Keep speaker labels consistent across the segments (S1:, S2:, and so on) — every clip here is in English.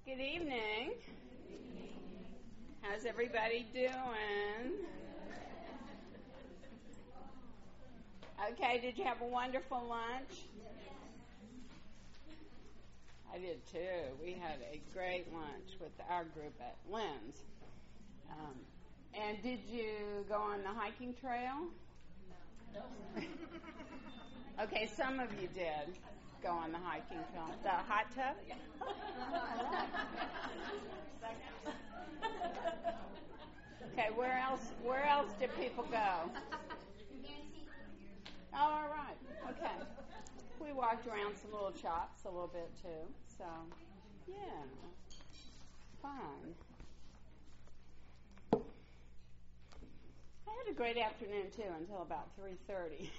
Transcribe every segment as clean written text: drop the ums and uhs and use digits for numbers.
S1: Good evening. How's everybody doing? Okay, did you have a wonderful lunch? I did too. We had a great lunch with our group at Lynn's. And did you go on the hiking trail? No. Okay, some of you did go on the hiking trail. The hot tub? Okay, where else did people go? Oh, all right. Okay. We walked around some little shops a little bit too. So, yeah. Fun. I had a great afternoon too until about 3:30.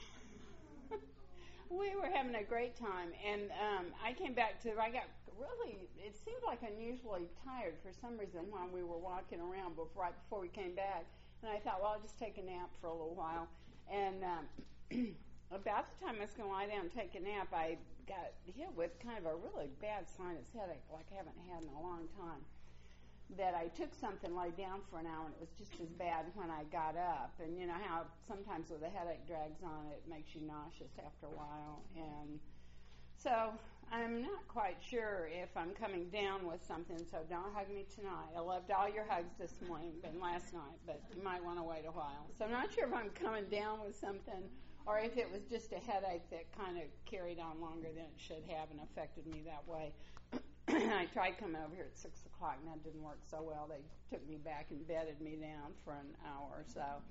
S1: We were having a great time, and I came back I got really, it seemed like unusually tired for some reason while we were walking around right before we came back. And I thought, well, I'll just take a nap for a little while. And about the time I was going to lie down and take a nap, I got hit with kind of a really bad sinus headache like I haven't had in a long time. That I took something, laid down for an hour, and it was just as bad when I got up. And you know how sometimes with a headache drags on, it makes you nauseous after a while. And so I'm not quite sure if I'm coming down with something, so don't hug me tonight. I loved all your hugs this morning and last night, but you might want to wait a while. So I'm not sure if I'm coming down with something or if it was just a headache that kind of carried on longer than it should have and affected me that way. I tried coming over here at 6 o'clock, and that didn't work so well. They took me back and bedded me down for an hour or so.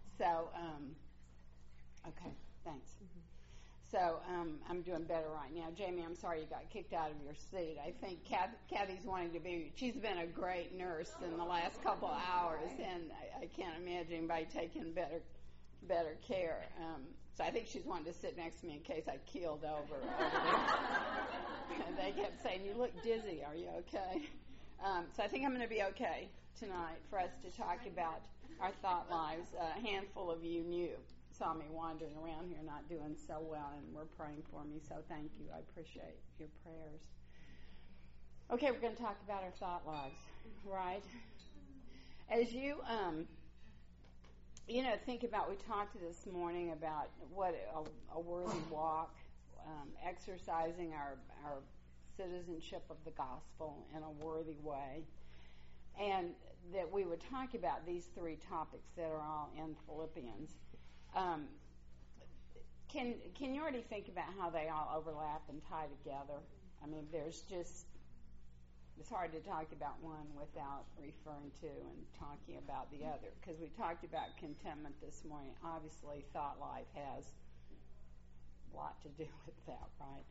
S1: Okay, thanks. Mm-hmm. So I'm doing better right now. Jamie, I'm sorry you got kicked out of your seat. I think Kathy's wanting to be, she's been a great nurse in the last couple of hours, and I can't imagine anybody taking better care. So I think she's wanting to sit next to me in case I keeled over there. And they kept saying, you look dizzy, are you okay? So I think I'm going to be okay tonight for us to talk about our thought lives. A handful of you saw me wandering around here not doing so well and were praying for me, so thank you. I appreciate your prayers. Okay, we're going to talk about our thought lives, right? As you think about, we talked this morning about what a worthy walk, exercising our citizenship of the gospel in a worthy way, and that we would talk about these three topics that are all in Philippians. Can you already think about how they all overlap and tie together? I mean, it's hard to talk about one without referring to and talking about the other, because we talked about contentment this morning. Obviously, thought life has a lot to do with that, right?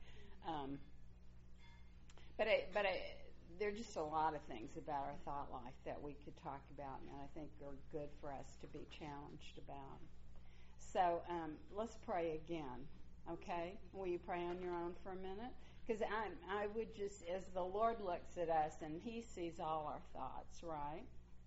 S1: But there are just a lot of things about our thought life that we could talk about, and I think are good for us to be challenged about. So let's pray again, okay? Will you pray on your own for a minute? Because I would just, as the Lord looks at us and He sees all our thoughts, right?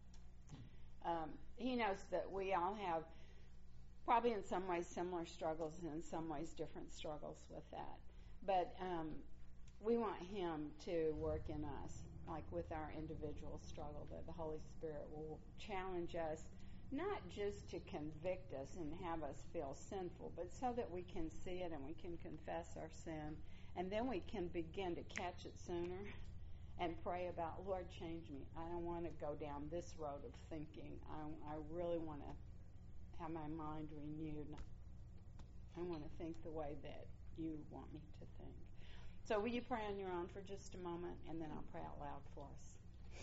S1: He knows that we all have probably in some ways similar struggles and in some ways different struggles with that. But we want Him to work in us, like with our individual struggle, that the Holy Spirit will challenge us, not just to convict us and have us feel sinful, but so that we can see it and we can confess our sin, and then we can begin to catch it sooner and pray about, Lord, change me. I don't want to go down this road of thinking. I really want to have my mind renewed. I want to think the way that you want me to think. So will you pray on your own for just a moment, and then I'll pray out loud for us.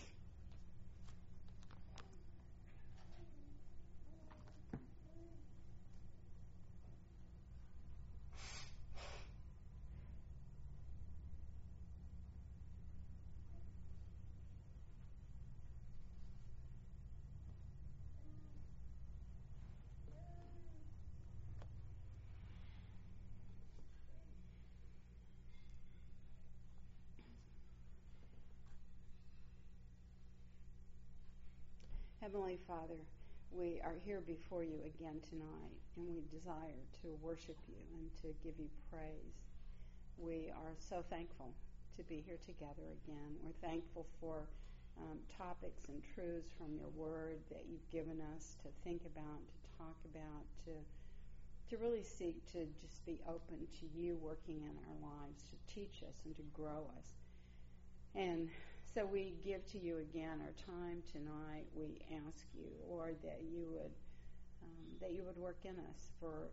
S1: Heavenly Father, we are here before you again tonight, and we desire to worship you and to give you praise. We are so thankful to be here together again. We're thankful for topics and truths from your word that you've given us to think about, to talk about, to really seek to just be open to you working in our lives, to teach us and to grow us. And so we give to you again our time tonight. We ask you, Lord, that you would work in us for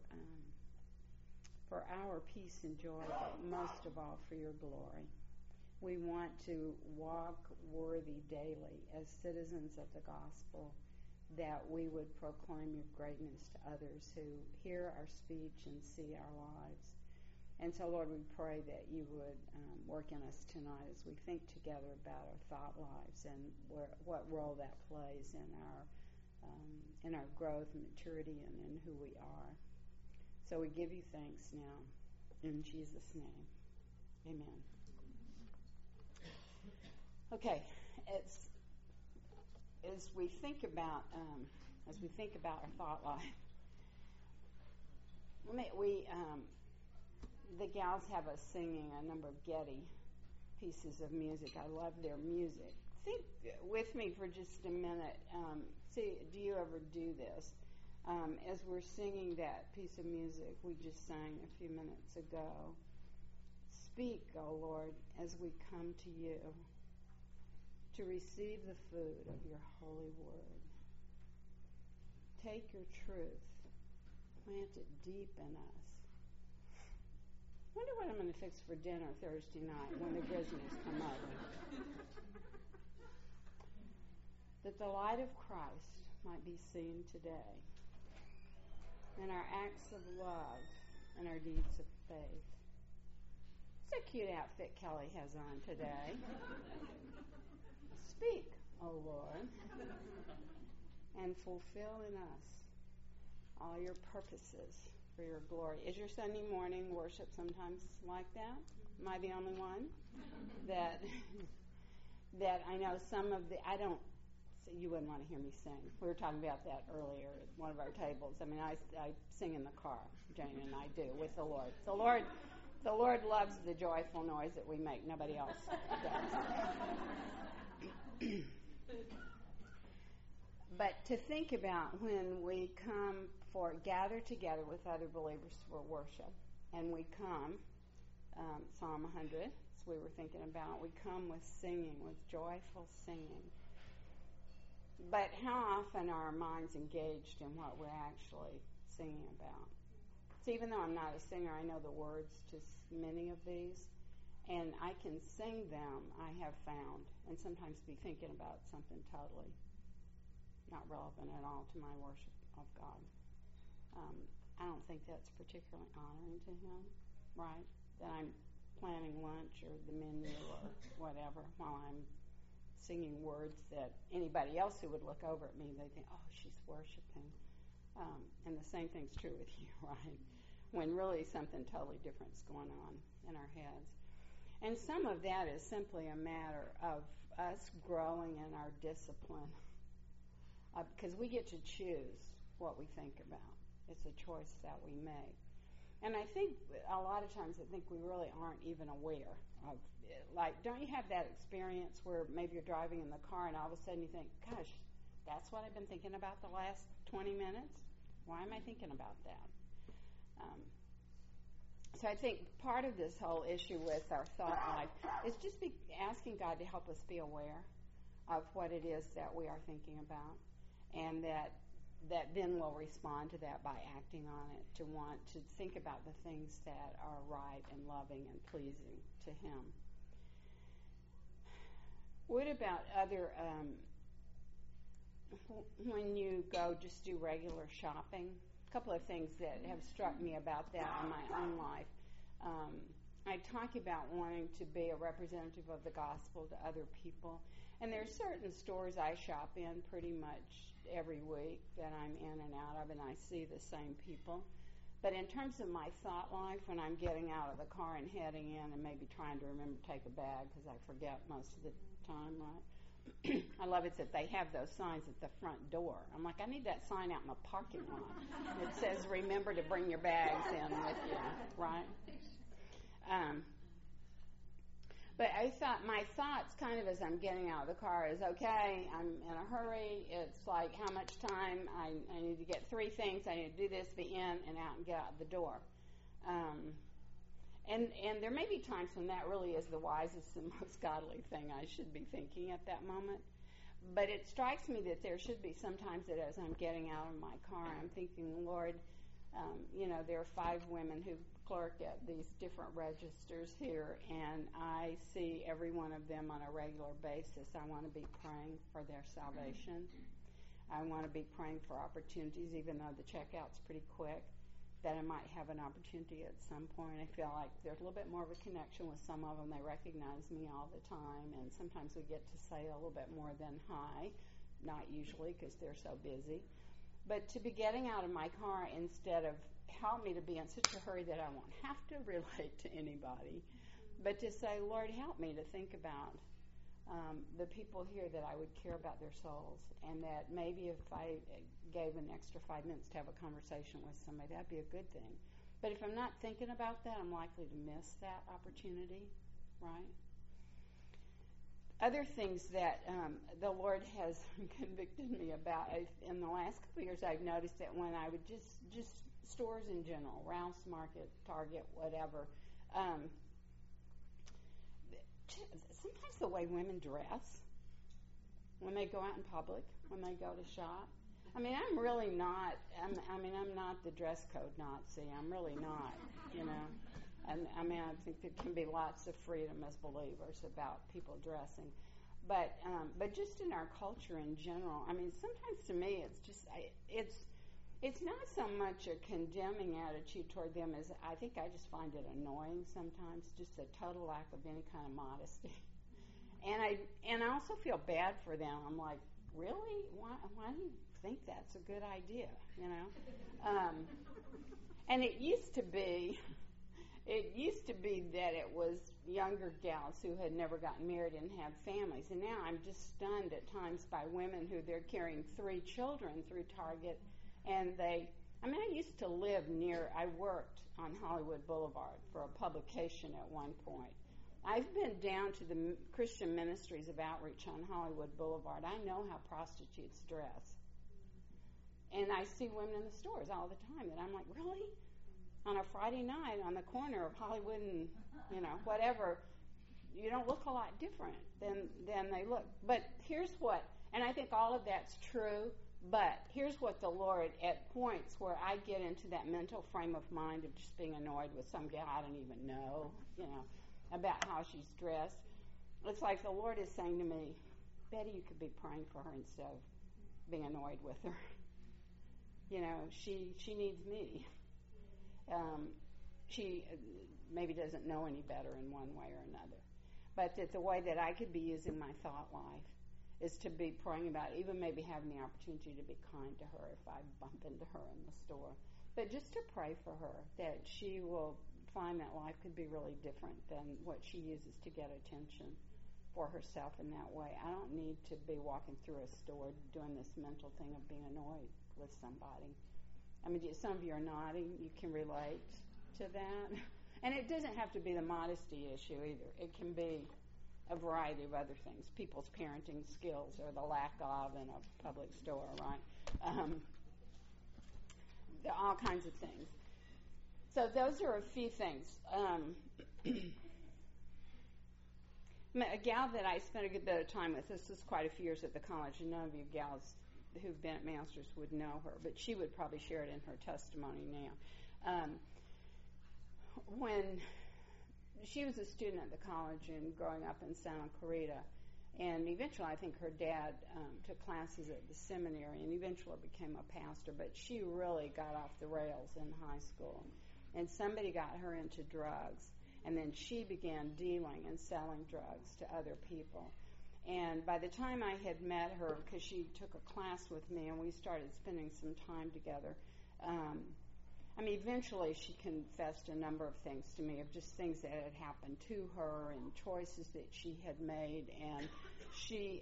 S1: our peace and joy, but most of all for your glory. We want to walk worthy daily as citizens of the gospel, that we would proclaim your greatness to others who hear our speech and see our lives. And so, Lord, we pray that you would work in us tonight as we think together about our thought lives and what role that plays in our growth and maturity and in who we are. So we give you thanks now in Jesus' name. Amen. Okay, as we think about our thought life, the gals have us singing a number of Getty pieces of music. I love their music. Think with me for just a minute. Do you ever do this? As we're singing that piece of music we just sang a few minutes ago, speak, O Lord, as we come to you to receive the food of your holy word. Take your truth, plant it deep in us. Wonder what I'm going to fix for dinner Thursday night when the Griswold's come over. That the light of Christ might be seen today in our acts of love and our deeds of faith. It's a cute outfit Kelly has on today. Speak, O Lord, and fulfill in us all your purposes for your glory. Is your Sunday morning worship sometimes like that? Am I the only one? that I know some of you wouldn't want to hear me sing. We were talking about that earlier at one of our tables. I mean, I sing in the car, Jane and I do, with the Lord. The Lord loves the joyful noise that we make. Nobody else does. But to think about when we gather together with other believers for worship, and we come, Psalm 100, as we were thinking about, we come with singing, with joyful singing. But how often are our minds engaged in what we're actually singing about? So even though I'm not a singer, I know the words to many of these, and I can sing them, I have found, and sometimes be thinking about something totally not relevant at all to my worship of God. I don't think that's particularly honoring to Him, right? That I'm planning lunch or the menu or whatever while I'm singing words that anybody else who would look over at me, they think, oh, she's worshiping. And the same thing's true with you, right? When really something totally different's going on in our heads. And some of that is simply a matter of us growing in our discipline. Because we get to choose what we think about. It's a choice that we make. And I think a lot of times I think we really aren't even aware of it. Like, don't you have that experience where maybe you're driving in the car and all of a sudden you think, gosh, that's what I've been thinking about the last 20 minutes? Why am I thinking about that? So I think part of this whole issue with our thought life is just asking God to help us be aware of what it is that we are thinking about, and that then we'll respond to that by acting on it, to want to think about the things that are right and loving and pleasing to Him. What about other, when you go just do regular shopping? A couple of things that have struck me about that in my own life. I talk about wanting to be a representative of the gospel to other people. And there are certain stores I shop in pretty much every week that I'm in and out of, and I see the same people. But in terms of my thought life, when I'm getting out of the car and heading in and maybe trying to remember to take a bag because I forget most of the time, right? I love it that they have those signs at the front door. I'm like, I need that sign out in the parking lot that says, remember to bring your bags in with you, right? But my thoughts kind of as I'm getting out of the car is, okay, I'm in a hurry. It's like, how much time? I need to get 3 things. I need to do this, be in and out and get out the door. And there may be times when that really is the wisest and most godly thing I should be thinking at that moment. But it strikes me that there should be sometimes that as I'm getting out of my car, I'm thinking, Lord, there are 5 women who clerk at these different registers here, and I see every one of them on a regular basis. I want to be praying for their salvation. I want to be praying for opportunities, even though the checkout's pretty quick, that I might have an opportunity at some point. I feel like there's a little bit more of a connection with some of them. They recognize me all the time, and sometimes we get to say a little bit more than hi, not usually because they're so busy. But to be getting out of my car instead of help me to be in such a hurry that I won't have to relate to anybody, but to say, Lord, help me to think about the people here that I would care about their souls, and that maybe if I gave an extra 5 minutes to have a conversation with somebody, that'd be a good thing. But if I'm not thinking about that, I'm likely to miss that opportunity, right? Other things that the Lord has convicted me about in the last couple of years, I've noticed that when I would just stores in general, Rouse Market, Target, whatever, sometimes the way women dress when they go out in public, when they go to shop. I mean, I'm really not. I'm not the dress code Nazi. I'm really not. And I think there can be lots of freedom as believers about people dressing, but just in our culture in general. I mean, sometimes to me, it's not so much a condemning attitude toward them as I think I just find it annoying sometimes, just a total lack of any kind of modesty. And I also feel bad for them. I'm like, really? Why do you think that's a good idea? And it used to be that it was younger gals who had never gotten married and had families. And now I'm just stunned at times by women who they're carrying 3 children through Target. And I used to live I worked on Hollywood Boulevard for a publication at one point. I've been down to the Christian Ministries of Outreach on Hollywood Boulevard. I know how prostitutes dress. And I see women in the stores all the time, and I'm like, really? On a Friday night on the corner of Hollywood and, whatever, you don't look a lot different than they look. But here's what, and I think all of that's true, but here's what the Lord, at points where I get into that mental frame of mind of just being annoyed with some gal I don't even know, about how she's dressed. It's like the Lord is saying to me, Betty, you could be praying for her instead of being annoyed with her. She needs me. She maybe doesn't know any better in one way or another. But that the way that I could be using my thought life is to be praying about it, even maybe having the opportunity to be kind to her if I bump into her in the store. But just to pray for her, that she will find that life could be really different than what she uses to get attention for herself in that way. I don't need to be walking through a store doing this mental thing of being annoyed with somebody. I mean, some of you are nodding. You can relate to that. And it doesn't have to be the modesty issue either. It can be a variety of other things, people's parenting skills or the lack of in a public store, right? All kinds of things. So those are a few things. A gal that I spent a good bit of time with, this was quite a few years at the college, and none of you gals who've been at Masters would know her, but she would probably share it in her testimony now. When she was a student at the college and growing up in Santa Clarita, and eventually I think her dad took classes at the seminary and eventually became a pastor, but she really got off the rails in high school. And somebody got her into drugs, and then she began dealing and selling drugs to other people. And by the time I had met her, because she took a class with me and we started spending some time together, eventually she confessed a number of things to me, of just things that had happened to her and choices that she had made. And she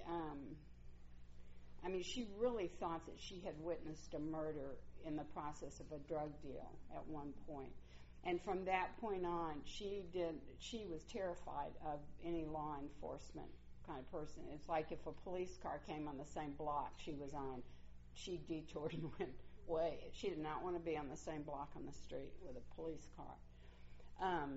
S1: really thought that she had witnessed a murder in the process of a drug deal at one point. And from that point on, she was terrified of any law enforcement kind of person. It's like if a police car came on the same block she was on, she detoured and went away. She did not want to be on the same block on the street with a police car.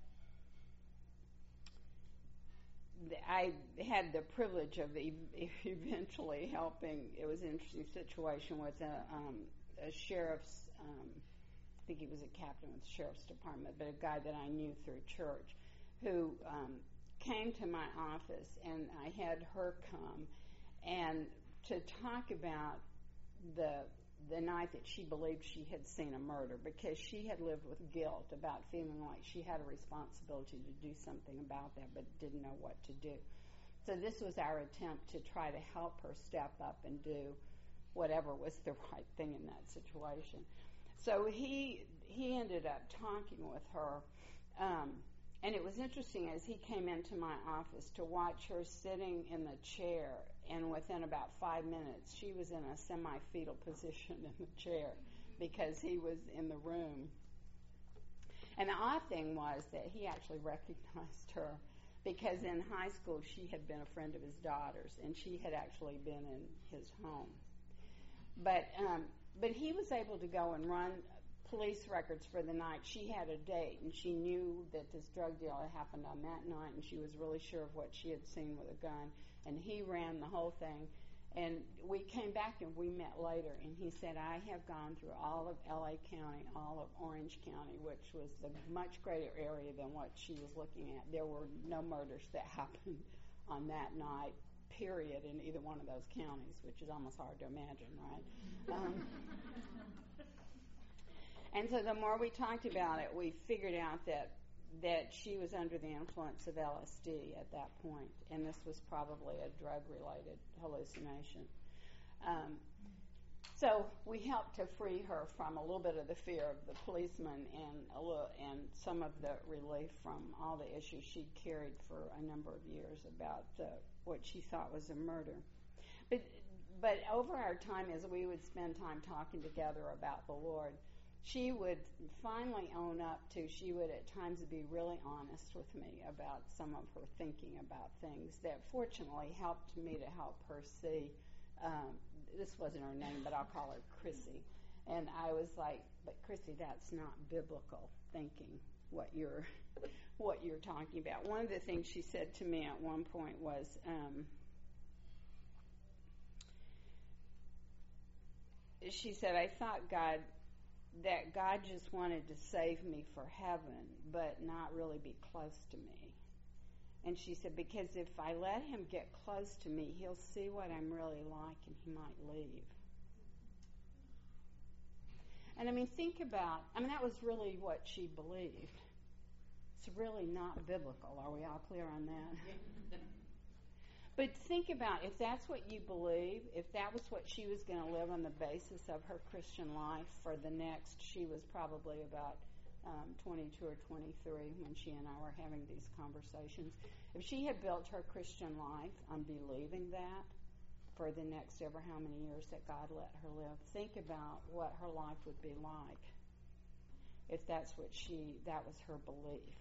S1: I had the privilege of eventually helping. It was an interesting situation with a sheriff's, I think he was a captain with the sheriff's department, but a guy that I knew through church who came to my office, and I had her come and to talk about the night that she believed she had seen a murder, because she had lived with guilt about feeling like she had a responsibility to do something about that but didn't know what to do. So this was our attempt to try to help her step up and do whatever was the right thing in that situation. So he ended up talking with her, and it was interesting as he came into my office to watch her sitting in the chair, and within about 5 minutes she was in a semi-fetal position in the chair because he was in the room. And the odd thing was that he actually recognized her because in high school she had been a friend of his daughter's, and she had actually been in his home. But he was able to go and run police records for the night. She had a date, and she knew that this drug deal had happened on that night, and she was really sure of what she had seen with a gun, and he ran the whole thing. And we came back and we met later, and he said, I have gone through all of L.A. County, all of Orange County, which was the much greater area than what she was looking at. There were no murders that happened on that night, period, in either one of those counties, which is almost hard to imagine, right? And so the more we talked about it, we figured out that she was under the influence of LSD at that point, and this was probably a drug-related hallucination. So we helped to free her from a little bit of the fear of the policeman and some of the relief from all the issues she'd carried for a number of years about what she thought was a murder. But over our time, as we would spend time talking together about the Lord, she would finally own up to, she would at times be really honest with me about some of her thinking about things that fortunately helped me to help her see, this wasn't her name, but I'll call her Chrissy. And I was like, but Chrissy, that's not biblical thinking, what you're talking about. One of the things she said to me at one point was, she said, I thought that God just wanted to save me for heaven, but not really be close to me. And she said, because if I let him get close to me, he'll see what I'm really like and he might leave. And that was really what she believed. It's really not biblical. Are we all clear on that? But think about, if that's what you believe, if that was what she was going to live on the basis of her Christian life for the next, she was probably about 22 or 23 when she and I were having these conversations. If she had built her Christian life on believing that for the next ever how many years that God let her live, think about what her life would be like if that was her belief.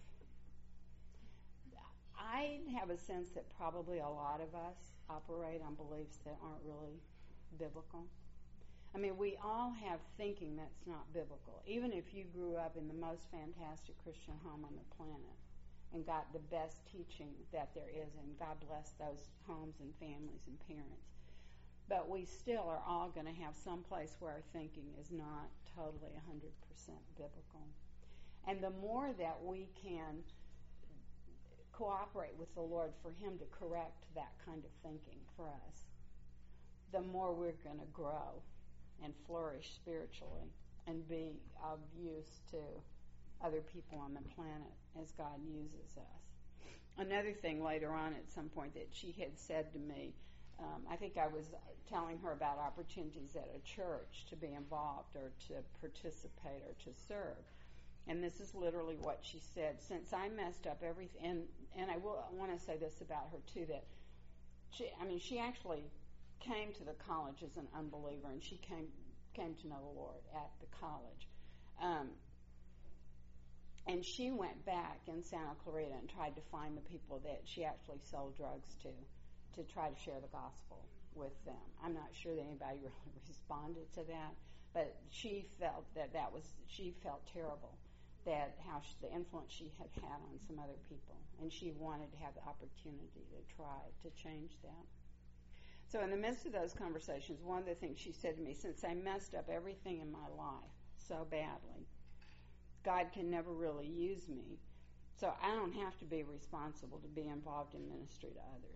S1: I have a sense that probably a lot of us operate on beliefs that aren't really biblical. I mean, we all have thinking that's not biblical. Even if you grew up in the most fantastic Christian home on the planet and got the best teaching that there is, and God bless those homes and families and parents. But we still are all going to have some place where our thinking is not totally 100% biblical. And the more that we can cooperate with the Lord for him to correct that kind of thinking for us, the more we're going to grow and flourish spiritually and be of use to other people on the planet as God uses us. Another thing later on at some point that she had said to me, I think I was telling her about opportunities at a church to be involved or to participate or to serve. And this is literally what she said. Since I messed up everything, and I want to say this about her too, that she actually came to the college as an unbeliever, and she came to know the Lord at the college. And she went back in Santa Clarita and tried to find the people that she actually sold drugs to try to share the gospel with them. I'm not sure that anybody really responded to that, but she felt she felt terrible that the influence she had on some other people, and she wanted to have the opportunity to try to change that. So in the midst of those conversations, one of the things she said to me, since I messed up everything in my life so badly, God can never really use me, so I don't have to be responsible to be involved in ministry to others.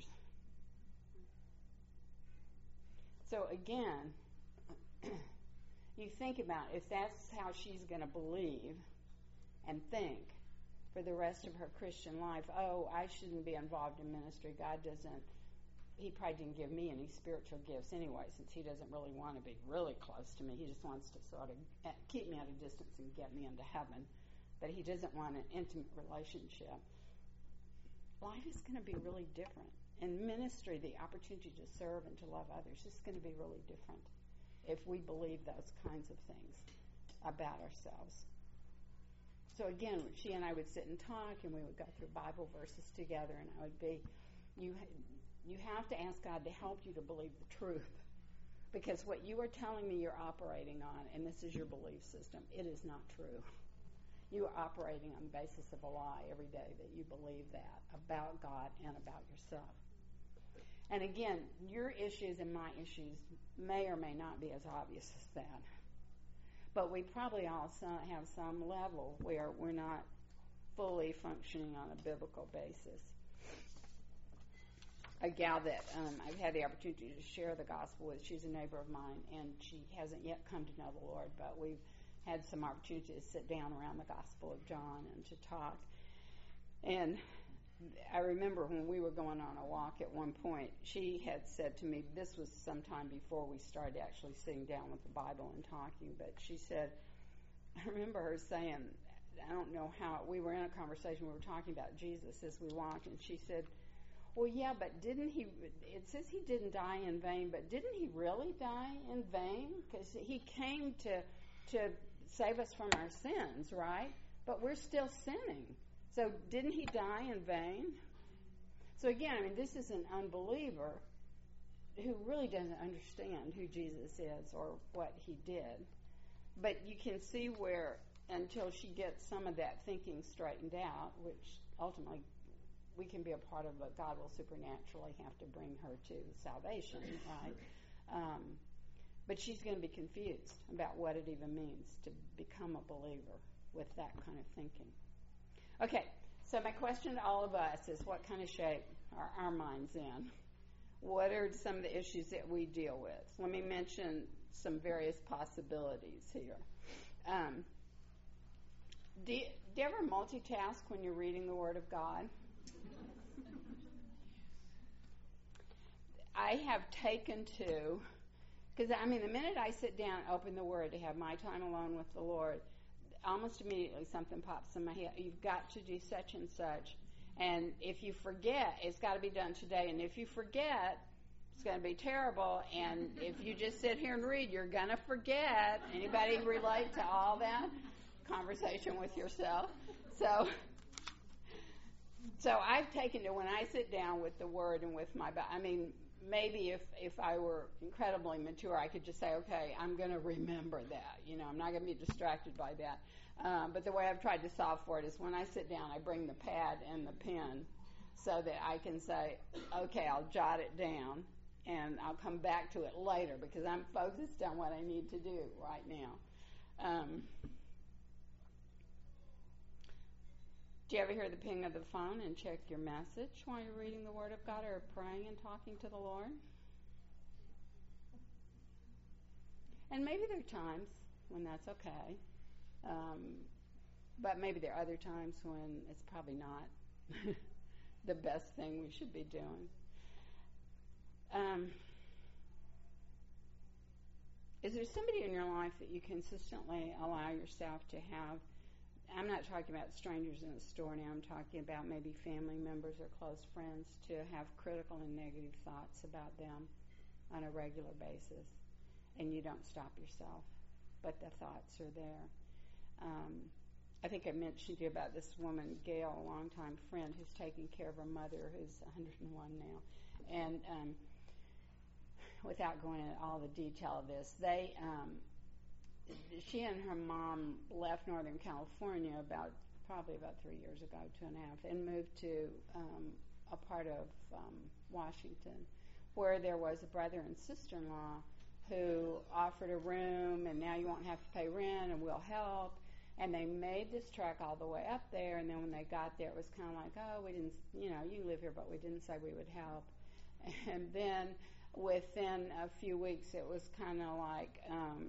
S1: So again, you think about if that's how she's going to believe and think for the rest of her Christian life, oh, I shouldn't be involved in ministry. He probably didn't give me any spiritual gifts anyway, since he doesn't really want to be really close to me. He just wants to sort of keep me at a distance and get me into heaven. But he doesn't want an intimate relationship. Life is going to be really different. In ministry, the opportunity to serve and to love others is going to be really different if we believe those kinds of things about ourselves. So again, she and I would sit and talk, and we would go through Bible verses together, and I would be, you have to ask God to help you to believe the truth, because what you are telling me you're operating on, and this is your belief system, it is not true. You are operating on the basis of a lie every day that you believe that about God and about yourself. And again, your issues and my issues may or may not be as obvious as that. But we probably all have some level where we're not fully functioning on a biblical basis. A gal that I've had the opportunity to share the gospel with, she's a neighbor of mine, and she hasn't yet come to know the Lord, but we've had some opportunity to sit down around the Gospel of John and to talk. And I remember when we were going on a walk at one point, she had said to me, this was sometime before we started actually sitting down with the Bible and talking, but she said, I remember her saying, I don't know how, we were in a conversation, we were talking about Jesus as we walked, and she said, well, yeah, but it says he didn't die in vain, but didn't he really die in vain? Because he came to save us from our sins, right? But we're still sinning. So didn't he die in vain? So again, this is an unbeliever who really doesn't understand who Jesus is or what he did. But you can see where, until she gets some of that thinking straightened out, which ultimately we can be a part of, but God will supernaturally have to bring her to salvation, right? But she's going to be confused about what it even means to become a believer with that kind of thinking. Okay, so my question to all of us is, what kind of shape are our minds in? What are some of the issues that we deal with? Let me mention some various possibilities here. Do you ever multitask when you're reading the Word of God? I have taken to... Because, the minute I sit down and open the Word to have my time alone with the Lord, almost immediately something pops in my head. You've got to do such and such. And if you forget, it's got to be done today. And if you forget, it's going to be terrible. And if you just sit here and read, you're going to forget. Anybody relate to all that? Conversation with yourself. So I've taken to, when I sit down with the Word and with my... maybe if I were incredibly mature, I could just say, okay, I'm going to remember that. I'm not going to be distracted by that. But the way I've tried to solve for it is when I sit down, I bring the pad and the pen so that I can say, okay, I'll jot it down, and I'll come back to it later because I'm focused on what I need to do right now. Do you ever hear the ping of the phone and check your message while you're reading the Word of God or praying and talking to the Lord? And maybe there are times when that's okay. But maybe there are other times when it's probably not the best thing we should be doing. Is there somebody in your life that you consistently allow yourself to have? I'm not talking about strangers in a store now. I'm talking about maybe family members or close friends, to have critical and negative thoughts about them on a regular basis, and you don't stop yourself, but the thoughts are there. I think I mentioned to you about this woman, Gail, a longtime friend who's taking care of her mother, who's 101 now. And without going into all the detail of this, she and her mom left Northern California probably about 3 years ago, 2.5, and moved to a part of Washington where there was a brother and sister-in-law who offered a room, and now you won't have to pay rent, and we'll help. And they made this trek all the way up there, and then when they got there, it was kind of like, oh, we didn't, you live here, but we didn't say we would help. And then within a few weeks, it was kind of like,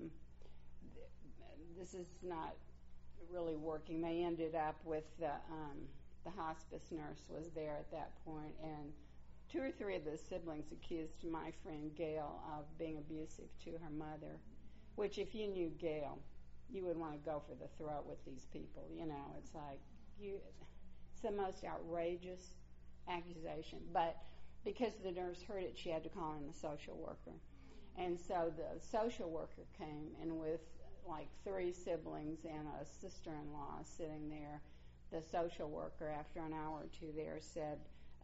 S1: this is not really working. They ended up with the hospice nurse was there at that point, and 2 or 3 of the siblings accused my friend Gail of being abusive to her mother, which if you knew Gail, you would want to go for the throat with these people. It's like, it's the most outrageous accusation. But because the nurse heard it, she had to call in the social worker. And so the social worker came, and with like 3 siblings and a sister-in-law sitting there, the social worker, after an hour or 2 there, said,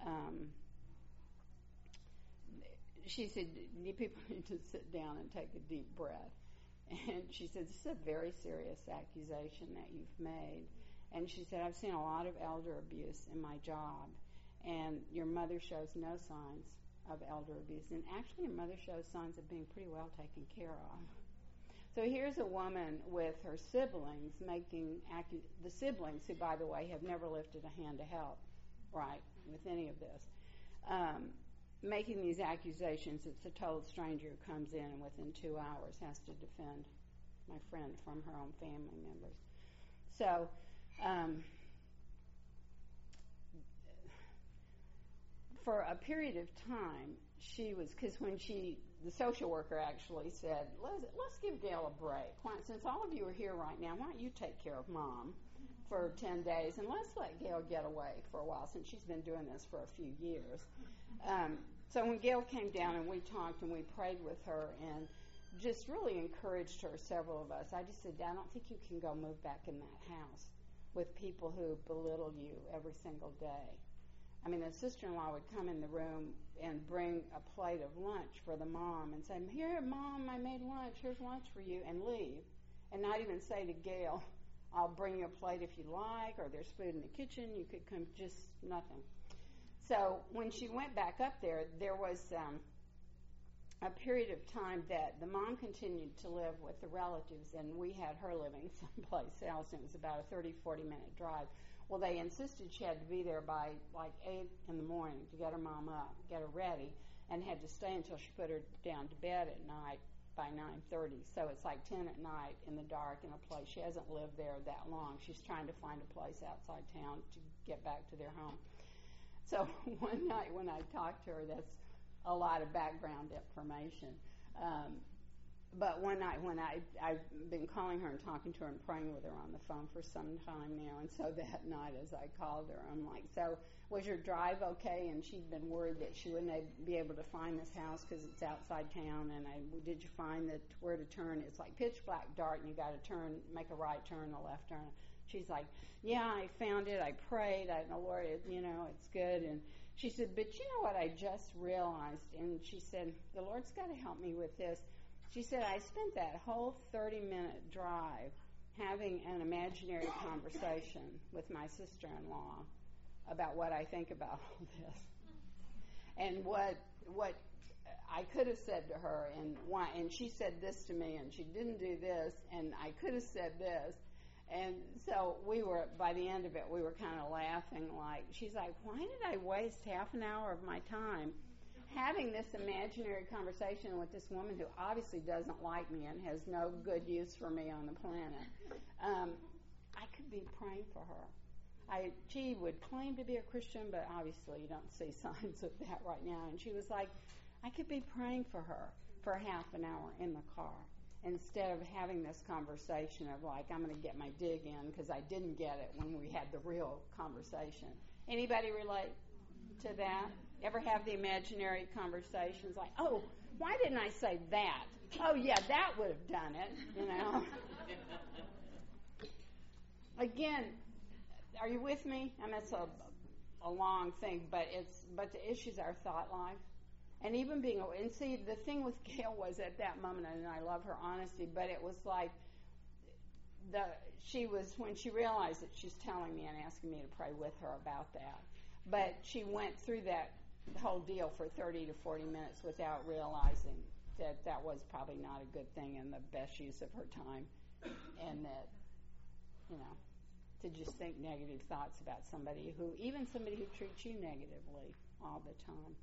S1: she said, you people need to sit down and take a deep breath. And she said, this is a very serious accusation that you've made. And she said, I've seen a lot of elder abuse in my job, and your mother shows no signs of elder abuse. And actually, your mother shows signs of being pretty well taken care of. So here's a woman with her siblings the siblings who, by the way, have never lifted a hand to help, right, with any of this, making these accusations. It's a total stranger who comes in and within 2 hours has to defend my friend from her own family members. So for a period of time, because the social worker actually said, let's give Gail a break. Since all of you are here right now, why don't you take care of Mom for 10 days, and let's let Gail get away for a while, since she's been doing this for a few years. So when Gail came down and we talked and we prayed with her and just really encouraged her, several of us, I just said, I don't think you can go move back in that house with people who belittle you every single day. I mean, the sister-in-law would come in the room and bring a plate of lunch for the mom and say, here, Mom, I made lunch. Here's lunch for you, and leave. And not even say to Gail, I'll bring you a plate if you like, or there's food in the kitchen. You could come, just nothing. So when she went back up there, there was a period of time that the mom continued to live with the relatives, and we had her living someplace else, and it was about a 30, 40-minute drive. Well, they insisted she had to be there by like 8 in the morning to get her mom up, get her ready, and had to stay until she put her down to bed at night by 9:30. So it's like 10 at night in the dark in a place. She hasn't lived there that long. She's trying to find a place outside town to get back to their home. So one night when I talked to her, that's a lot of background information. But one night when I've been calling her and talking to her and praying with her on the phone for some time now, and so that night as I called her, I'm like, so was your drive okay? And she'd been worried that she wouldn't be able to find this house because it's outside town, and did you find that where to turn? It's like pitch black dark, and you got to turn, make a right turn, a left turn. She's like, yeah, I found it, I prayed, the Lord, it's good. And she said, but you know what I just realized? And she said, the Lord's got to help me with this. She said, I spent that whole 30-minute drive having an imaginary conversation with my sister-in-law about what I think about all this. And what I could have said to her, and why, and she said this to me, and she didn't do this, and I could have said this. And so by the end of it, we were kind of laughing, she's like, why did I waste half an hour of my time having this imaginary conversation with this woman who obviously doesn't like me and has no good use for me on the planet? I could be praying for her. She would claim to be a Christian, but obviously you don't see signs of that right now. And she was like, I could be praying for her for half an hour in the car instead of having this conversation of I'm going to get my dig in because I didn't get it when we had the real conversation. Anybody relate to that? Ever have the imaginary conversations like, oh, why didn't I say that? Oh, yeah, that would have done it, again, are you with me? I mean, it's a long thing, but the issue's our thought life. And even and see, the thing with Gail was at that moment, and I love her honesty, but it was like, when she realized that she's telling me and asking me to pray with her about that. But she went through that whole deal for 30 to 40 minutes without realizing that was probably not a good thing and the best use of her time. And that, to just think negative thoughts about somebody who treats you negatively all the time.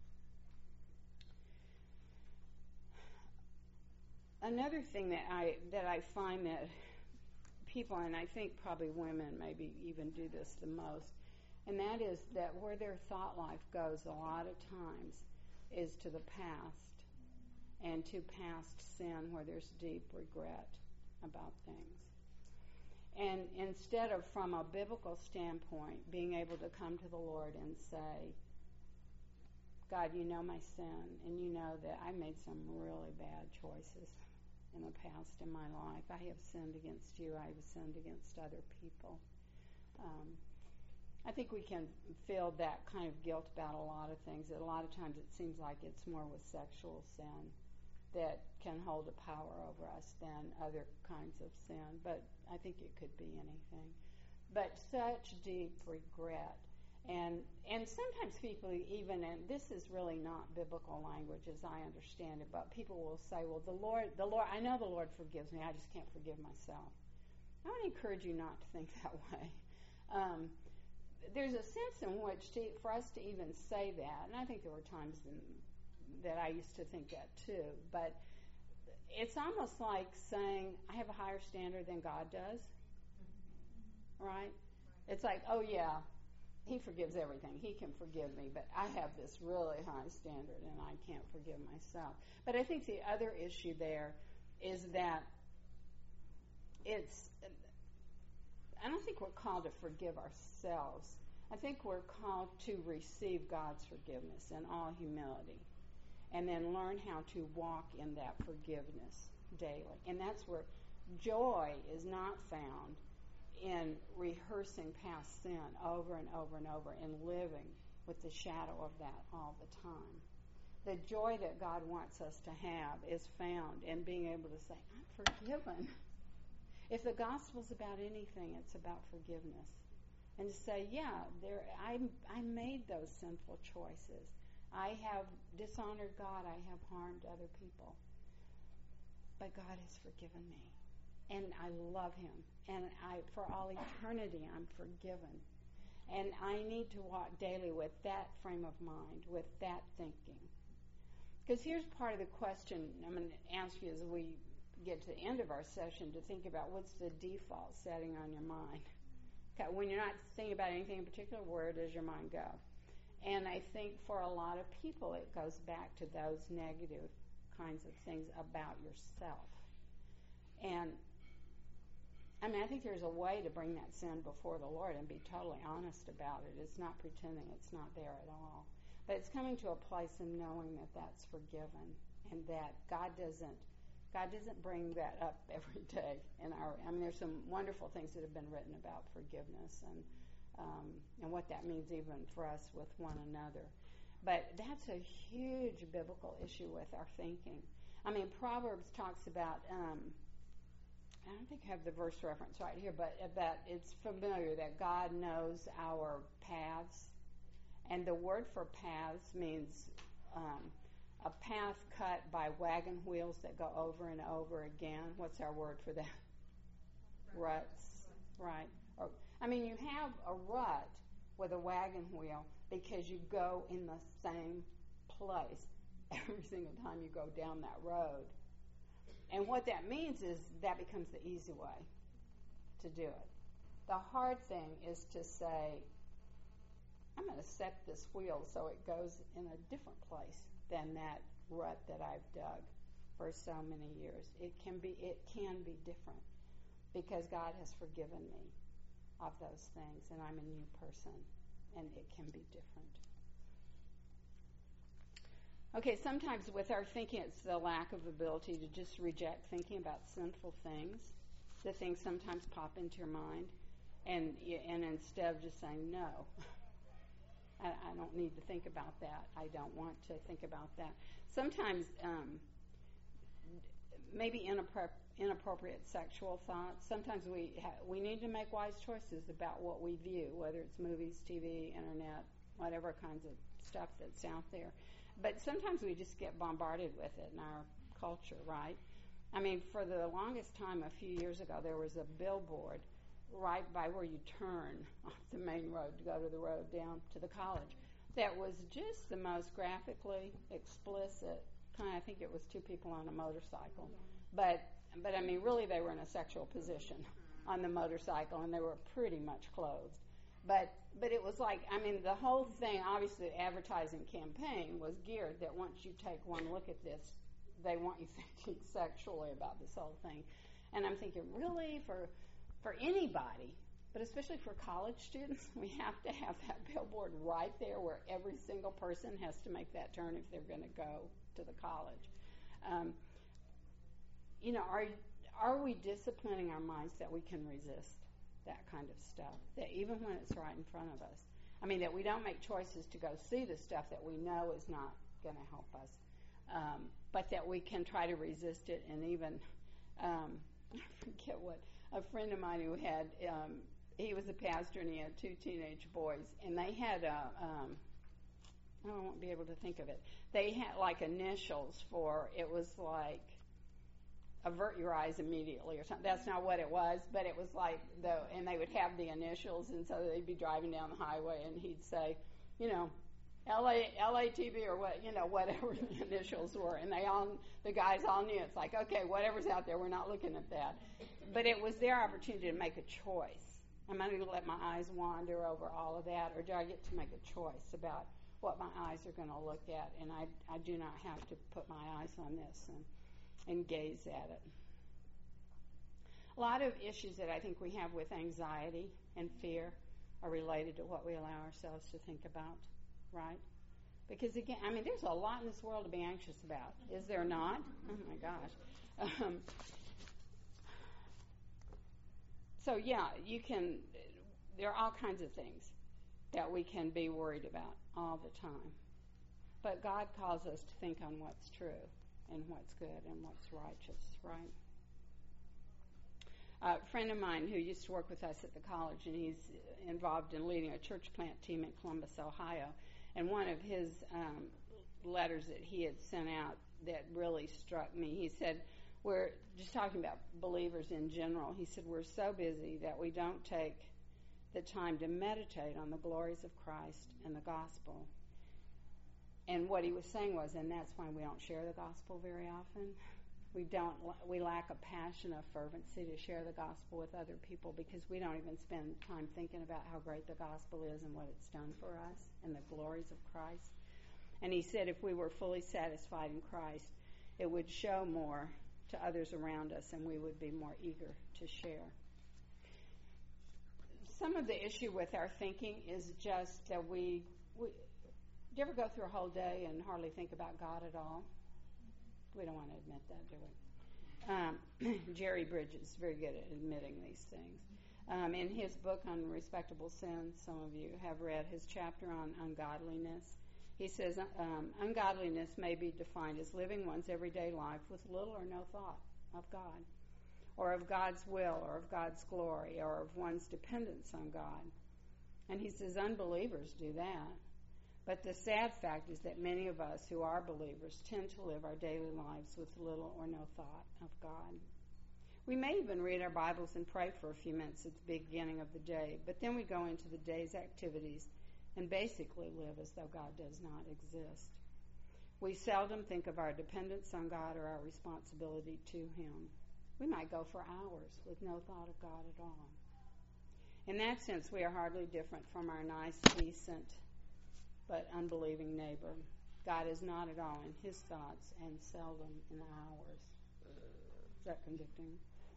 S1: Another thing that I find that people, and I think probably women maybe even do this the most, and that is that where their thought life goes a lot of times is to the past and to past sin where there's deep regret about things. And instead of, from a biblical standpoint, being able to come to the Lord and say, God, you know my sin, and you know that I made some really bad choices in the past in my life. I have sinned against you. I have sinned against other people. I think we can feel that kind of guilt about a lot of things. A lot of times it seems like it's more with sexual sin that can hold a power over us than other kinds of sin. But I think it could be anything. But such deep regret. And sometimes people even, and this is really not biblical language as I understand it, but people will say, well, the Lord, I know the Lord forgives me, I just can't forgive myself. I would encourage you not to think that way. There's a sense in which for us to even say that, and I think there were times that I used to think that too, but it's almost like saying, I have a higher standard than God does, right? It's like, oh yeah, He forgives everything. He can forgive me, but I have this really high standard and I can't forgive myself. But I think the other issue there is that I don't think we're called to forgive ourselves. I think we're called to receive God's forgiveness in all humility and then learn how to walk in that forgiveness daily. And that's where joy is not found in rehearsing past sin over and over and over and living with the shadow of that all the time. The joy that God wants us to have is found in being able to say, I'm forgiven. If the gospel's about anything, it's about forgiveness. And to say, yeah, I made those sinful choices. I have dishonored God. I have harmed other people. But God has forgiven me. And I love Him. And for all eternity, I'm forgiven. And I need to walk daily with that frame of mind, with that thinking. Because here's part of the question I'm going to ask you as we get to the end of our session to think about what's the default setting on your mind. Okay, when you're not thinking about anything in particular, where does your mind go? And I think for a lot of people, it goes back to those negative kinds of things about yourself. And I mean, I think there's a way to bring that sin before the Lord and be totally honest about it. It's not pretending it's not there at all. But it's coming to a place of knowing that that's forgiven and that God doesn't bring that up every day. There's some wonderful things that have been written about forgiveness and what that means even for us with one another. But that's a huge biblical issue with our thinking. I mean, Proverbs talks about, I don't think I have the verse reference right here, but it's familiar that God knows our paths. And the word for paths means a path cut by wagon wheels that go over and over again. What's our word for that? Ruts. Right. You have a rut with a wagon wheel because you go in the same place every single time you go down that road. And what that means is that becomes the easy way to do it. The hard thing is to say, I'm going to set this wheel so it goes in a different place than that rut that I've dug for so many years. It can be different because God has forgiven me of those things and I'm a new person and it can be different. Okay, sometimes with our thinking it's the lack of ability to just reject thinking about sinful things. The things sometimes pop into your mind. and instead of just saying no, I don't need to think about that. I don't want to think about that. Sometimes maybe inappropriate sexual thoughts. Sometimes we need to make wise choices about what we view, whether it's movies, TV, internet, whatever kinds of stuff that's out there. But sometimes we just get bombarded with it in our culture, right? I mean, for the longest time, a few years ago, there was a billboard right by where you turn off the main road to go to the road down to the college that was just the most graphically explicit kind. I think it was two people on a motorcycle. But I mean, really, they were in a sexual position on the motorcycle, and they were pretty much clothed. But it was like, I mean, the whole thing, obviously, the advertising campaign was geared that once you take one look at this, they want you thinking sexually about this whole thing. And I'm thinking, really, for anybody, but especially for college students, we have to have that billboard right there where every single person has to make that turn if they're going to go to the college. Are we disciplining our minds that we can resist that kind of stuff, that even when it's right in front of us, I mean, that we don't make choices to go see the stuff that we know is not going to help us, but that we can try to resist it. And even, I forget what, a friend of mine who had, he was a pastor and he had two teenage boys, and they had I won't be able to think of it. They had like initials for, it was like, avert your eyes immediately or something. That's not what it was, but it was like and they would have the initials, and so they'd be driving down the highway and he'd say, LATV or what, whatever the initials were, and the guys all knew. It's like, okay, whatever's out there, we're not looking at that. But it was their opportunity to make a choice. Am I going to let my eyes wander over all of that, or do I get to make a choice about what my eyes are going to look at? And I do not have to put my eyes on this and gaze at it. A lot of issues that I think we have with anxiety and fear are related to what we allow ourselves to think about, right? Because again, I mean, there's a lot in this world to be anxious about. Is there not? Oh my gosh. So yeah, there are all kinds of things that we can be worried about all the time. But God calls us to think on what's true and what's good and what's righteous, right? A friend of mine who used to work with us at the college, and he's involved in leading a church plant team in Columbus, Ohio, and one of his letters that he had sent out that really struck me, he said, we're just talking about believers in general, he said, we're so busy that we don't take the time to meditate on the glories of Christ and the gospel. And what he was saying was, and that's why we don't share the gospel very often. We lack a passion, a fervency to share the gospel with other people, because we don't even spend time thinking about how great the gospel is and what it's done for us and the glories of Christ. And he said if we were fully satisfied in Christ, it would show more to others around us and we would be more eager to share. Some of the issue with our thinking is just that do you ever go through a whole day and hardly think about God at all? We don't want to admit that, do we? Jerry Bridges is very good at admitting these things. In his book on respectable sins, some of you have read his chapter on ungodliness. He says ungodliness may be defined as living one's everyday life with little or no thought of God, or of God's will, or of God's glory, or of one's dependence on God. And he says unbelievers do that. But the sad fact is that many of us who are believers tend to live our daily lives with little or no thought of God. We may even read our Bibles and pray for a few minutes at the beginning of the day, but then we go into the day's activities and basically live as though God does not exist. We seldom think of our dependence on God or our responsibility to Him. We might go for hours with no thought of God at all. In that sense, we are hardly different from our nice, decent, but unbelieving neighbor. God is not at all in his thoughts and seldom in ours. Is that convicting?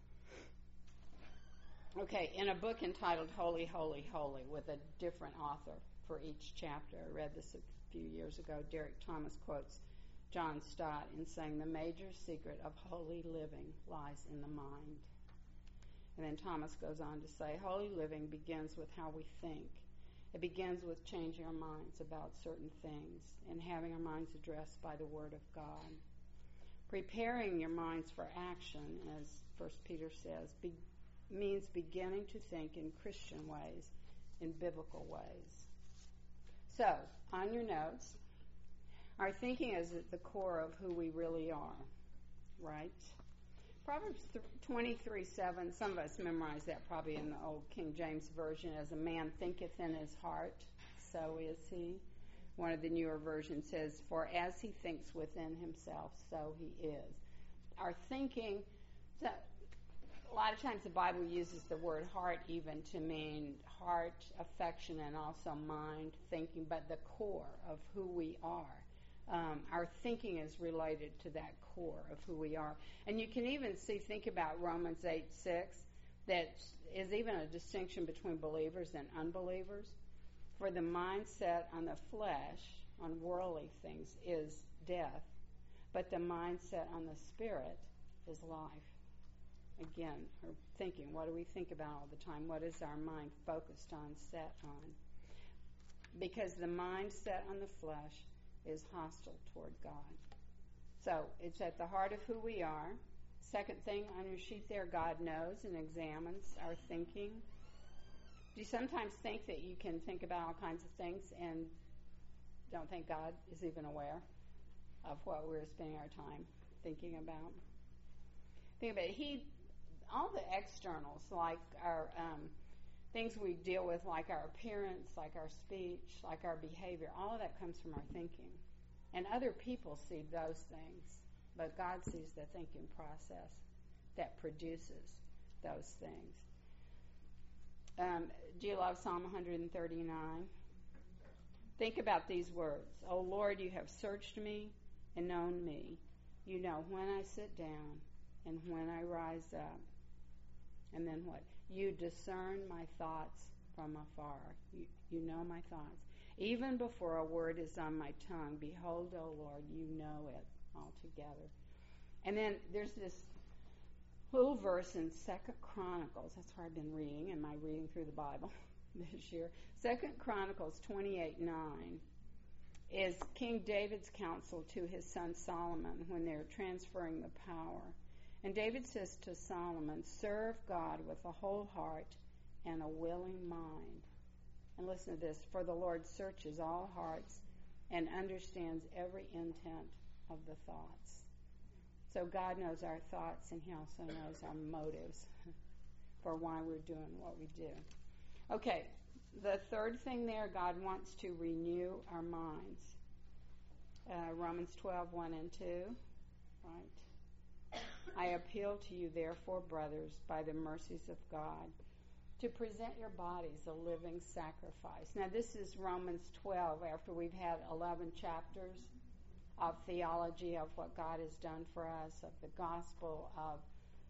S1: Okay, in a book entitled Holy, Holy, Holy, with a different author for each chapter, I read this a few years ago, Derek Thomas quotes John Stott in saying, the major secret of holy living lies in the mind. And then Thomas goes on to say, holy living begins with how we think. It begins with changing our minds about certain things and having our minds addressed by the Word of God. Preparing your minds for action, as 1 Peter says, means beginning to think in Christian ways, in biblical ways. So, on your notes, our thinking is at the core of who we really are, right? Proverbs 23:7, some of us memorize that probably in the old King James Version, as a man thinketh in his heart, so is he. One of the newer versions says, for as he thinks within himself, so he is. Our thinking, so a lot of times the Bible uses the word heart even to mean heart, affection, and also mind, thinking, but the core of who we are. Our thinking is related to that core of who we are. And you can even think about Romans 8:6, that is even a distinction between believers and unbelievers. For the mindset on the flesh, on worldly things, is death, but the mindset on the spirit is life. Again, our thinking, what do we think about all the time? What is our mind focused on, set on? Because the mindset on the flesh is hostile toward God. So it's at the heart of who we are. Second thing on your sheet there, God knows and examines our thinking. Do you sometimes think that you can think about all kinds of things and don't think God is even aware of what we're spending our time thinking about? Think about it. All the externals, like our things we deal with, like our appearance, like our speech, like our behavior, all of that comes from our thinking. And other people see those things, but God sees the thinking process that produces those things. Do you love Psalm 139? Think about these words. O Lord, you have searched me and known me. You know when I sit down and when I rise up. And then what? You discern my thoughts from afar. You know my thoughts. Even before a word is on my tongue, behold, O Lord, you know it altogether. And then there's this little verse in 2 Chronicles. That's where I've been reading in my reading through the Bible this year. 2 Chronicles 28:9 is King David's counsel to his son Solomon when they're transferring the power. And David says to Solomon, serve God with a whole heart and a willing mind. And listen to this, for the Lord searches all hearts and understands every intent of the thoughts. So God knows our thoughts, and he also knows our motives for why we're doing what we do. Okay, the third thing there, God wants to renew our minds. Romans 12:1 and 2, right? I appeal to you, therefore, brothers, by the mercies of God, to present your bodies a living sacrifice. Now, this is Romans 12, after we've had 11 chapters of theology of what God has done for us, of the gospel, of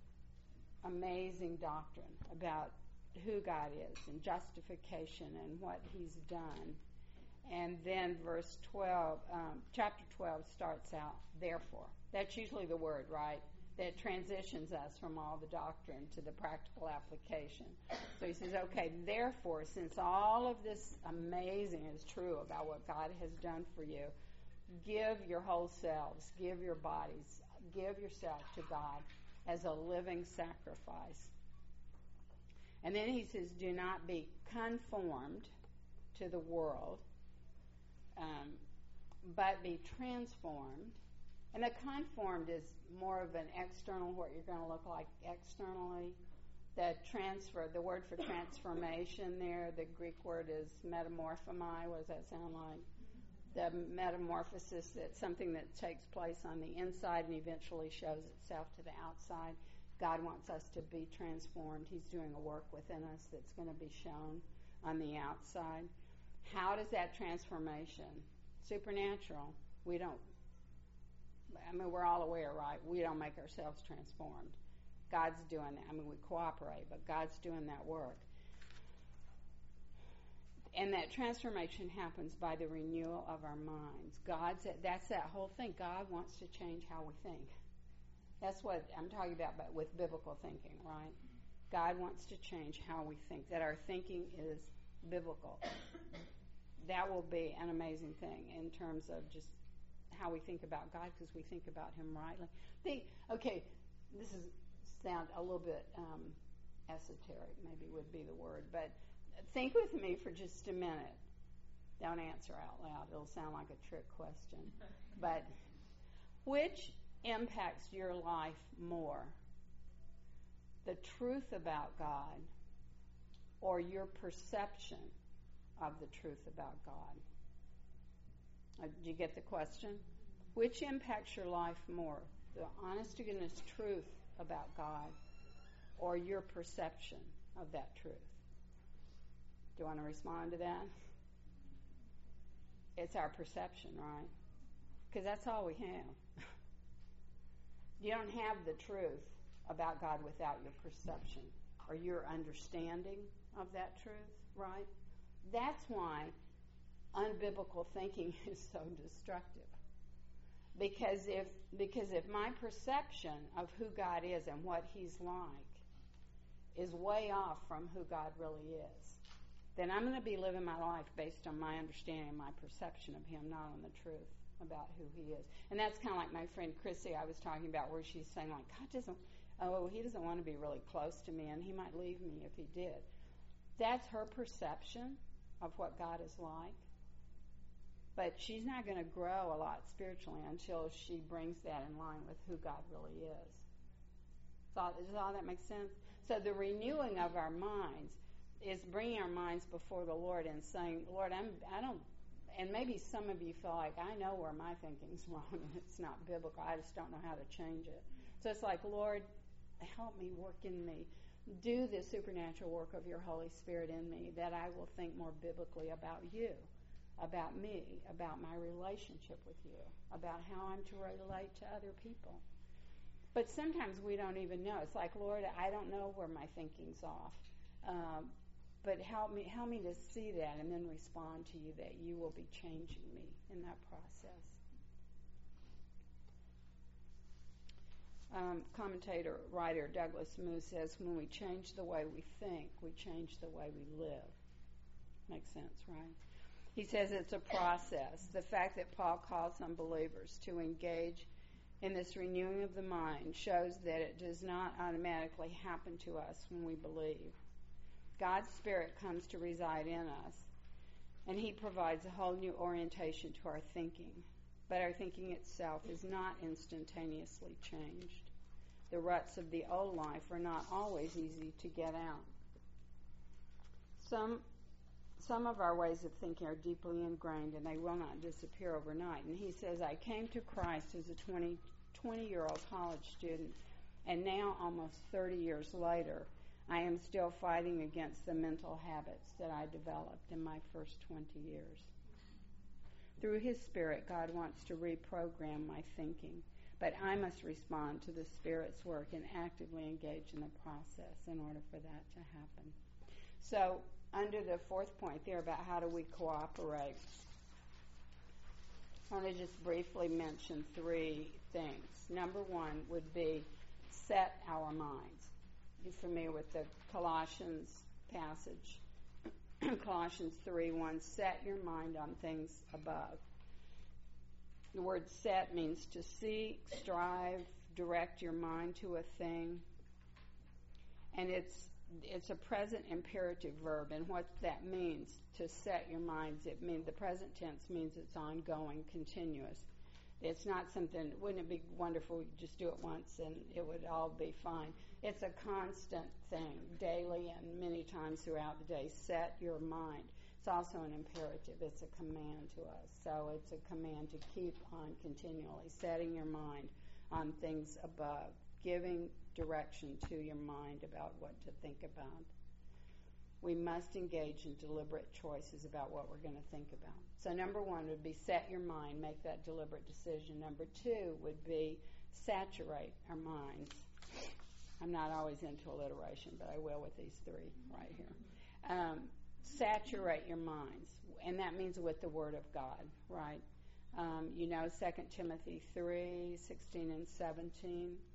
S1: amazing doctrine about who God is and justification and what he's done. And then verse 12, chapter 12 starts out, therefore. That's usually the word, right? That transitions us from all the doctrine to the practical application. So he says, okay, therefore, since all of this amazing is true about what God has done for you, give your whole selves, give your bodies, give yourself to God as a living sacrifice. And then he says, do not be conformed to the world, but be transformed. And the conformed is more of an external, what you're going to look like externally. The word for transformation there, the Greek word is metamorphomai. What does that sound like? The metamorphosis, that's something that takes place on the inside and eventually shows itself to the outside. God wants us to be transformed. He's doing a work within us that's going to be shown on the outside. How does that transformation? Supernatural. We're all aware, right? We don't make ourselves transformed. God's doing that. We cooperate, but God's doing that work. And that transformation happens by the renewal of our minds. That's that whole thing. God wants to change how we think. That's what I'm talking about with biblical thinking, right? God wants to change how we think, that our thinking is biblical. That will be an amazing thing in terms of just how we think about God, because we think about Him rightly. This is sound a little bit esoteric, maybe would be the word, but think with me for just a minute. Don't answer out loud. It'll sound like a trick question. But which impacts your life more? The truth about God or your perception of the truth about God? Do you get the question? Which impacts your life more? The honest-to-goodness truth about God or your perception of that truth? Do you want to respond to that? It's our perception, right? Because that's all we have. You don't have the truth about God without your perception or your understanding of that truth, right? That's why unbiblical thinking is so destructive. Because if my perception of who God is and what He's like is way off from who God really is, then I'm going to be living my life based on my understanding, my perception of Him, not on the truth about who He is. And that's kind of like my friend Chrissy I was talking about, where she's saying, like, He doesn't want to be really close to me, and He might leave me if He did. That's her perception of what God is like. But she's not going to grow a lot spiritually until she brings that in line with who God really is. Does all that make sense? So the renewing of our minds is bringing our minds before the Lord and saying, Lord, I don't, and maybe some of you feel like, I know where my thinking's wrong and it's not biblical. I just don't know how to change it. So it's like, Lord, help me, work in me. Do the supernatural work of your Holy Spirit in me, that I will think more biblically about you, about me, about my relationship with you, about how I'm to relate to other people. But sometimes we don't even know. It's like, Lord, I don't know where my thinking's off. But help me to see that and then respond to you that you will be changing me in that process. Writer Douglas Moo says, when we change the way we think, we change the way we live. Makes sense, right? He says it's a process. The fact that Paul calls on believers to engage in this renewing of the mind shows that it does not automatically happen to us when we believe. God's Spirit comes to reside in us, and He provides a whole new orientation to our thinking. But our thinking itself is not instantaneously changed. The ruts of the old life are not always easy to get out. Some of our ways of thinking are deeply ingrained, and they will not disappear overnight. And he says, I came to Christ as a 20-year-old college student, and now, almost 30 years later, I am still fighting against the mental habits that I developed in my first 20 years. Through His Spirit, God wants to reprogram my thinking, but I must respond to the Spirit's work and actively engage in the process in order for that to happen. So, under the fourth point there about how do we cooperate, I want to just briefly mention three things. Number one would be set our minds. You're familiar with the Colossians passage. Colossians 3:1, set your mind on things above. The word set means to seek, strive, direct your mind to a thing. And it's a present imperative verb, and what that means, to set your minds, the present tense means it's ongoing, continuous. It's not something, wouldn't it be wonderful, you just do it once and it would all be fine. It's a constant thing, daily and many times throughout the day. Set your mind. It's also an imperative. It's a command to us. So it's a command to keep on continually setting your mind on things above, giving direction to your mind about what to think about. We must engage in deliberate choices about what we're going to think about. So number one would be set your mind, make that deliberate decision. Number two would be saturate our minds. I'm not always into alliteration, but I will with these three right here. Saturate your minds, and that means with the Word of God, right? 2 Timothy 3:16 and 17.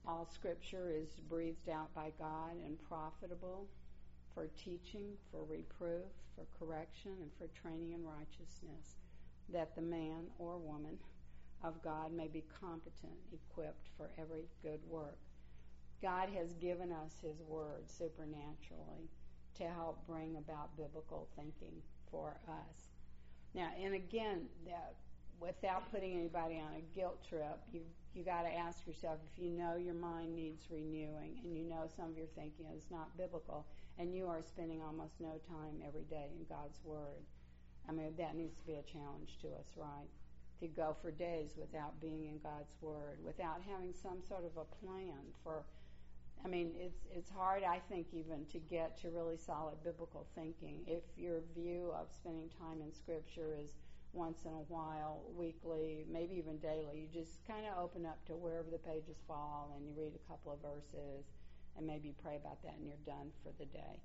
S1: All Scripture is breathed out by God and profitable for teaching, for reproof, for correction, and for training in righteousness, that the man or woman of God may be competent, equipped for every good work. God has given us His Word supernaturally to help bring about biblical thinking for us. Now, and again, without putting anybody on a guilt trip, you got to ask yourself, if you know your mind needs renewing and you know some of your thinking is not biblical and you are spending almost no time every day in God's Word, I mean, that needs to be a challenge to us, right? To go for days without being in God's Word, without having some sort of a plan for, I mean, it's hard, I think, even to get to really solid biblical thinking if your view of spending time in Scripture is once in a while, weekly, maybe even daily. You just kind of open up to wherever the pages fall and you read a couple of verses and maybe pray about that and you're done for the day.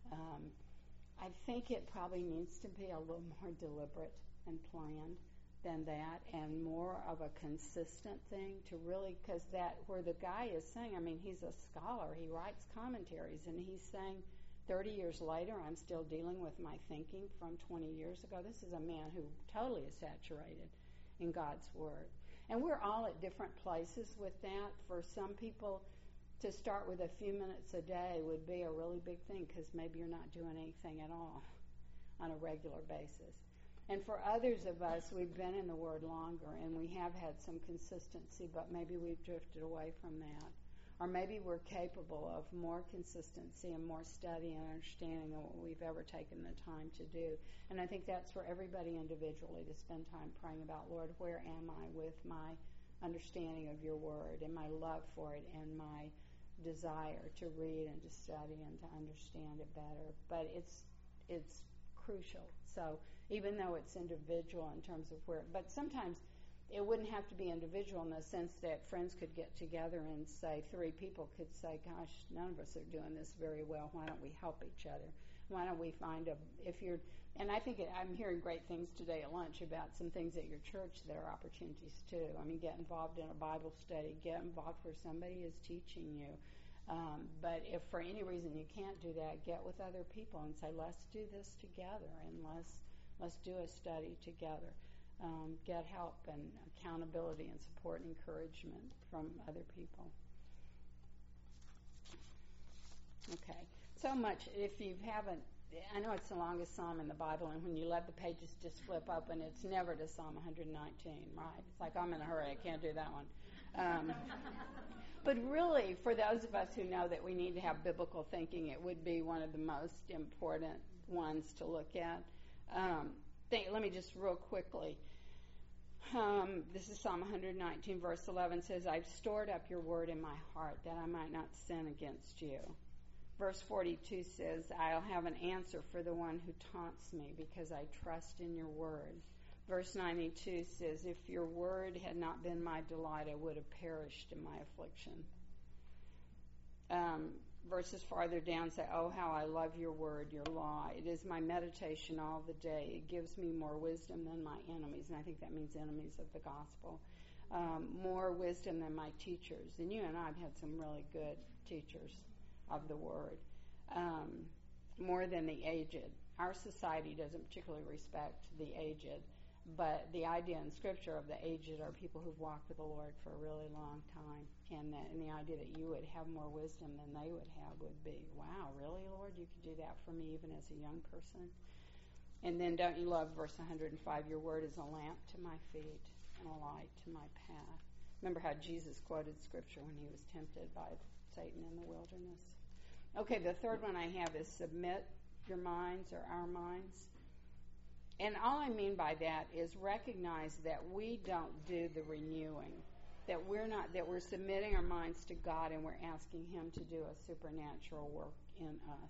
S1: I think it probably needs to be a little more deliberate and planned than that, and more of a consistent thing to really, because that, where the guy is saying, I mean, he's a scholar, he writes commentaries, and he's saying 30 years later, I'm still dealing with my thinking from 20 years ago. This is a man who totally is saturated in God's Word. And we're all at different places with that. For some people, to start with a few minutes a day would be a really big thing, because maybe you're not doing anything at all on a regular basis. And for others of us, we've been in the Word longer, and we have had some consistency, but maybe we've drifted away from that. Or maybe we're capable of more consistency and more study and understanding than what we've ever taken the time to do. And I think that's for everybody individually to spend time praying about, Lord, where am I with my understanding of your Word and my love for it and my desire to read and to study and to understand it better. But it's crucial. So even though it's individual in terms of where, but sometimes it wouldn't have to be individual in the sense that friends could get together and say, 3 people could say, gosh, none of us are doing this very well. Why don't we help each other? Why don't we find and I think I'm hearing great things today at lunch about some things at your church that are opportunities too. I mean, get involved in a Bible study, get involved where somebody is teaching you. But if for any reason you can't do that, get with other people and say, let's do this together, and let's do a study together. Get help and accountability and support and encouragement from other people. Okay, so much. If you haven't, I know it's the longest psalm in the Bible, and when you let the pages just flip open, it's never to Psalm 119, right? It's like, I'm in a hurry, I can't do that one. But really, for those of us who know that we need to have biblical thinking, it would be one of the most important ones to look at. Let me just real quickly. This is Psalm 119, verse 11 says, I've stored up your word in my heart that I might not sin against you. Verse 42 says, I'll have an answer for the one who taunts me because I trust in your word. Verse 92 says, if your word had not been my delight, I would have perished in my affliction. Verses farther down say, oh, how I love your word, your law. It is my meditation all the day. It gives me more wisdom than my enemies. And I think that means enemies of the gospel. More wisdom than my teachers. And you and I have had some really good teachers of the word. More than the aged. Our society doesn't particularly respect the aged. But the idea in Scripture of the aged are people who've walked with the Lord for a really long time. And the idea that you would have more wisdom than they would have would be, wow, really, Lord? You could do that for me even as a young person? And then don't you love verse 105, your word is a lamp to my feet and a light to my path. Remember how Jesus quoted Scripture when he was tempted by Satan in the wilderness. Okay, the third one I have is submit your minds or our minds. And all I mean by that is recognize that we don't do the renewing, that we're submitting our minds to God and we're asking Him to do a supernatural work in us.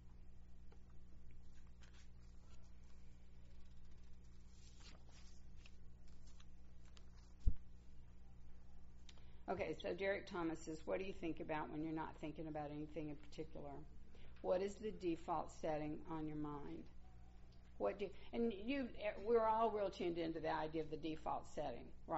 S1: Okay, so Derek Thomas says, what do you think about when you're not thinking about anything in particular? What is the default setting on your mind? We're all real tuned into the idea of the default setting, right?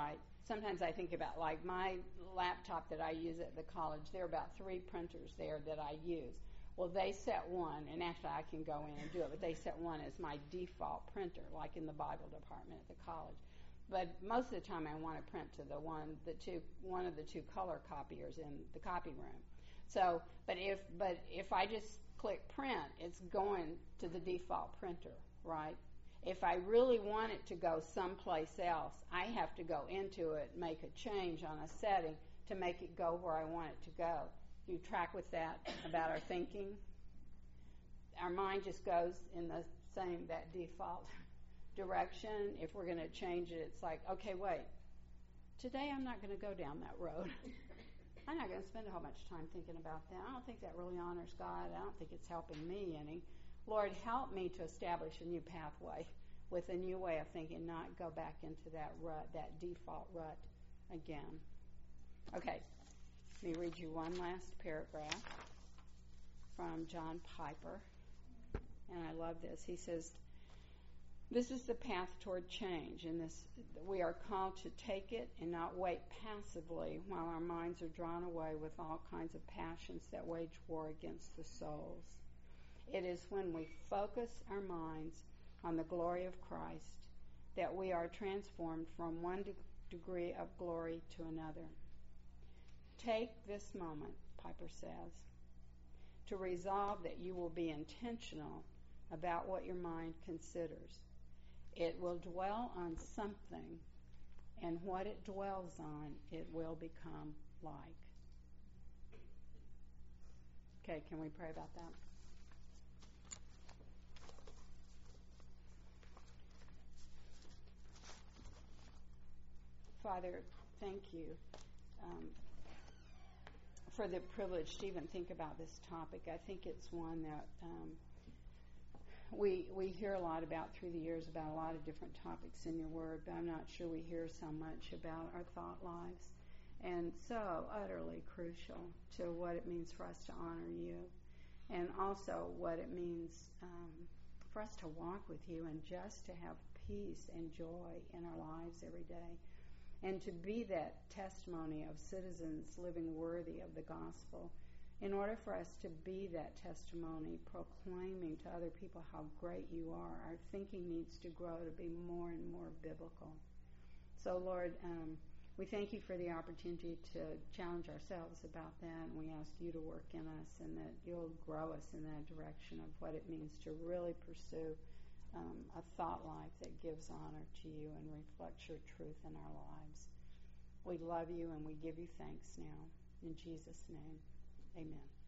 S1: sometimes I think about, like, my laptop that I use at the college, there are about 3 printers there that I use. Well, they set one, and actually I can go in and do it, but they set one as my default printer, like in the Bible department at the college. But most of the time I want to print to one of the two color copiers in the copy room. So, but if I just click print, it's going to the default printer, right? If I really want it to go someplace else, I have to go into it, make a change on a setting to make it go where I want it to go. Do you track with that about our thinking? Our mind just goes in that default direction. If we're going to change it, it's like, okay, wait. Today I'm not going to go down that road. I'm not going to spend a whole bunch of time thinking about that. I don't think that really honors God. I don't think it's helping me any. Lord, help me to establish a new pathway with a new way of thinking, not go back into that rut, that default rut again. Okay, let me read you one last paragraph from John Piper, and I love this. He says, this is the path toward change, and we are called to take it and not wait passively while our minds are drawn away with all kinds of passions that wage war against the souls. It is when we focus our minds on the glory of Christ that we are transformed from one degree of glory to another. Take this moment, Piper says, to resolve that you will be intentional about what your mind considers. It will dwell on something, and what it dwells on, it will become like. Okay, can we pray about that? Father, thank you for the privilege to even think about this topic. I think it's one that we hear a lot about through the years, about a lot of different topics in your word, but I'm not sure we hear so much about our thought lives. And so utterly crucial to what it means for us to honor you, and also what it means for us to walk with you and just to have peace and joy in our lives every day. And to be that testimony of citizens living worthy of the gospel. In order for us to be that testimony, proclaiming to other people how great you are, our thinking needs to grow to be more and more biblical. So, Lord, we thank you for the opportunity to challenge ourselves about that, and we ask you to work in us and that you'll grow us in that direction of what it means to really pursue a thought life that gives honor to you and reflects your truth in our lives. We love you and we give you thanks now. In Jesus' name, amen.